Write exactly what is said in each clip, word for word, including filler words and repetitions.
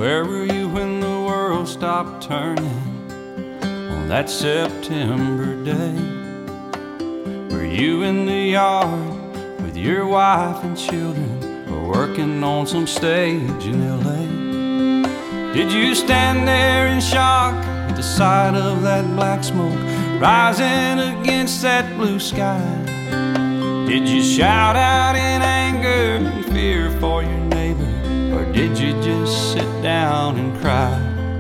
Where were you when the world stopped turning on that September day? Were you in the yard with your wife and children, or working on some stage in L A? Did you stand there in shock at the sight of that black smoke rising against that blue sky? Did you shout out in anger and fear for your neighbor, or did you just sit down and cry?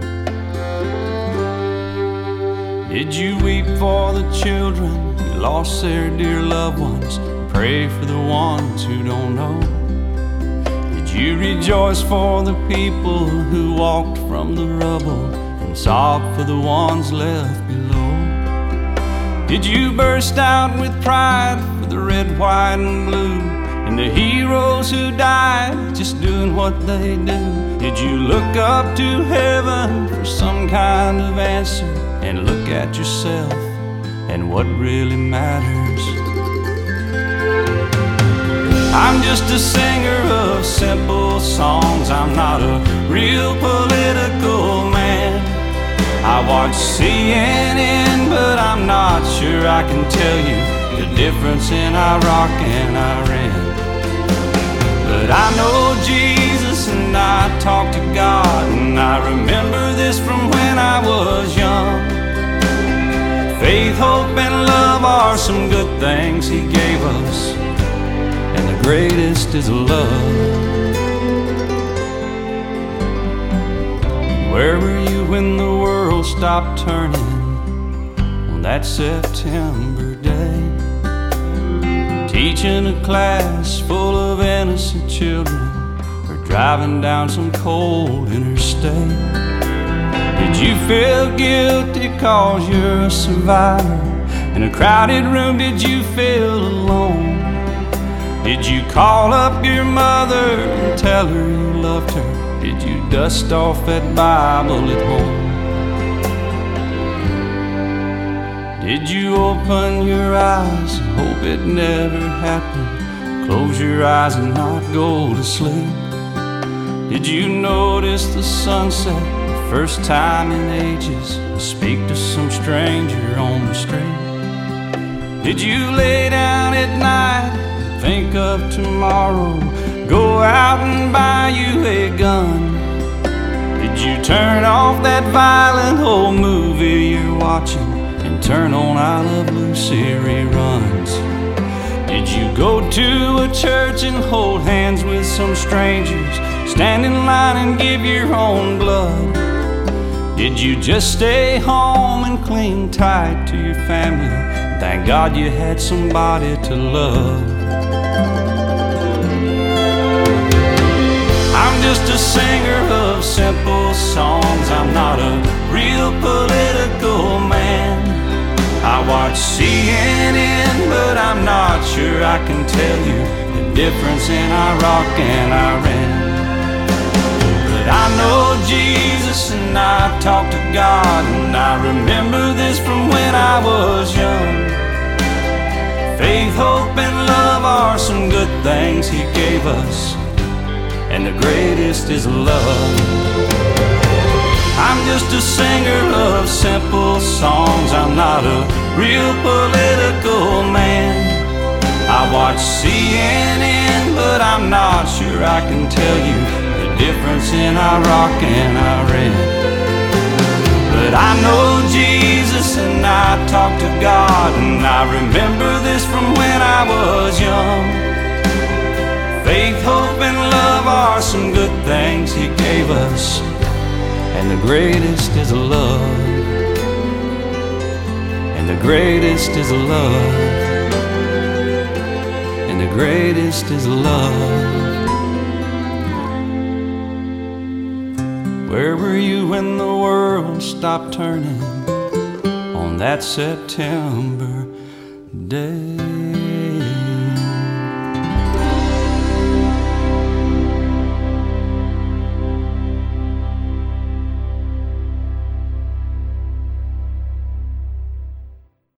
Did you weep for the children who lost their dear loved ones, and pray for the ones who don't know? Did you rejoice for the people who walked from the rubble, and sob for the ones left below? Did you burst out with pride for the red, white, and blue, and the heroes who died just doing what they do? Did you look up to heaven for some kind of answer, and look at yourself and what really matters? I'm just a singer of simple songs. I'm not a real political man. I watch C N N, but I'm not sure I can tell you the difference in Iraq and Iran. But I know Jesus and I talk to God, and I remember this from when I was young. Faith, hope, and love are some good things He gave us, and the greatest is love. Where were you when the world stopped turning on that September day? Teaching a class full of innocent children, or driving down some cold interstate? Did you feel guilty cause you're a survivor? In a crowded room, did you feel alone? Did you call up your mother and tell her you loved her? Did you dust off that Bible at home? Did you open your eyes and hope it never happened? Close your eyes and not go to sleep? Did you notice the sunset the first time in ages, and speak to some stranger on the street? Did you lay down at night and think of tomorrow, go out and buy you a gun? Did you turn off that violent old movie you're watching and turn on I Love Lucy reruns? Did you go to a church and hold hands with some strangers, stand in line and give your own blood? Did you just stay home and cling tight to your family? Thank God you had somebody to love. I'm just a singer of simple songs. I'm not a real political man. I watch C N N, but I'm not sure I can tell you the difference in Iraq and Iran. But I know Jesus and I talk to God, and I remember this from when I was young. Faith, hope, and love are some good things He gave us, and the greatest is love. I'm just a singer of simple songs. I'm not a real political man. I watch C N N, but I'm not sure I can tell you the difference in Iraq and Iran. But I know Jesus and I talk to God, and I remember this from when I was young. Faith, hope, and love are some good things He gave us, and the greatest is love. And the greatest is love. And the greatest is love. Where were you when the world stopped turning on that September day?